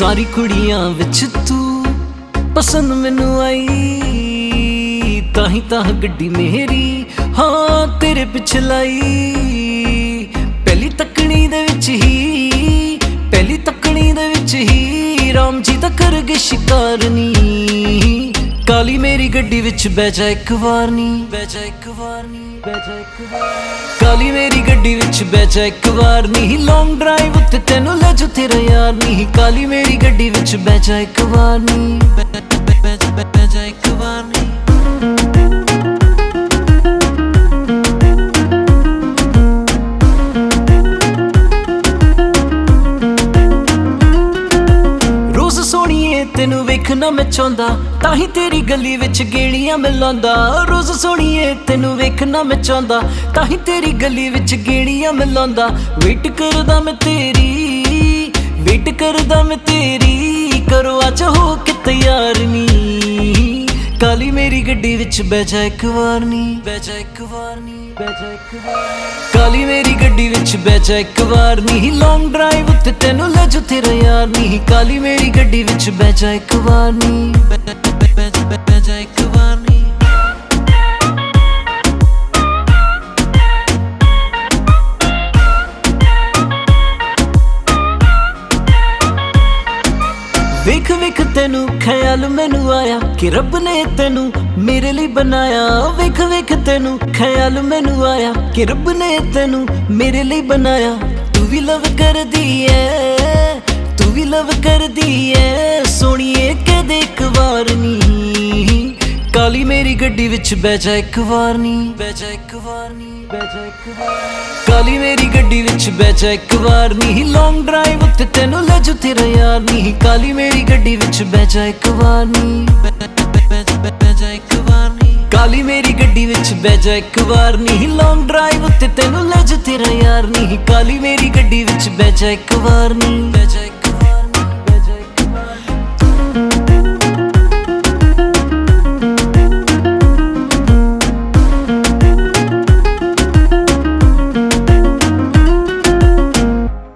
सारी कुड़ियां विच तू पसंद मैनू आई, ताही ताह गड्डी मेरी हाँ तेरे पिछ लाई। पहली तकनी दे विच ही, पहली तकनी दे विच ही राम जी दा कर गए शिकार नी। काली मेरी गड्डी विच बह जा इक वार नी, बह जा इक वार नी, बह जा इक वार। काली मेरी गड्डी विच बह जा इक वार नी, लॉन्ग ड्राइव उत्ते तैनू ले जाऊं तेरा यार नी। काली मेरी गड्डी विच बह जा इक वार नी, बह जा इक वार नी। तेनू वेखना मैं चाहंदा, ताही तेरी गली विच गेड़ियां मैं लांदा। रोज सोहणीए तेनू वेखना मैं चाहंदा, ताही तेरी गली विच गेड़ियां मैं लांदा। वेट करदा मैं तेरी, वेट करदा मैं तेरी, करो अज हो के तैयार नी। काली मेरी गड्डी विच बह जा इक वार नी, बह जा इक वार नी, बह जा इक वार। काली मेरी गड्डी विच बह जा इक वार नी, लॉन्ग ड्राइव उत्ते तैनू ले जाऊं तेरा यार नी। काली मेरी गड्डी विच बह जा इक वार नी, बह जा इक वार नी। वेख वेख तेनू ख्याल मैनू आया कि रब ने तेनू मेरे लिए बनाया। वेख वेख तेनू ख्याल मैनू आया कि रब ने तेनू मेरे लिए बनाया। तू भी लव कर दी है, तू भी लव कर दी है, सोहणीए कह दे इक वार नी। काली मेरी गड्डी विच बह जा इक वार नी, बह जा इक वार नी, बह जा इक वार। काली मेरी गड्डी विच बह जा इक वार नी, लॉन्ग ड्राइव उत्ते तैनू ले जाऊं तेरा यार नी। काली मेरी गड्डी विच बह जा इक वार नी, बह जा इक वार नी। काली मेरी गड्डी विच बह जा इक वार नी, लॉन्ग ड्राइव उत्ते तैनू ले जाऊं तेरा यार नी। काली मेरी गड्डी विच बह जा इक वार नी, बह जा।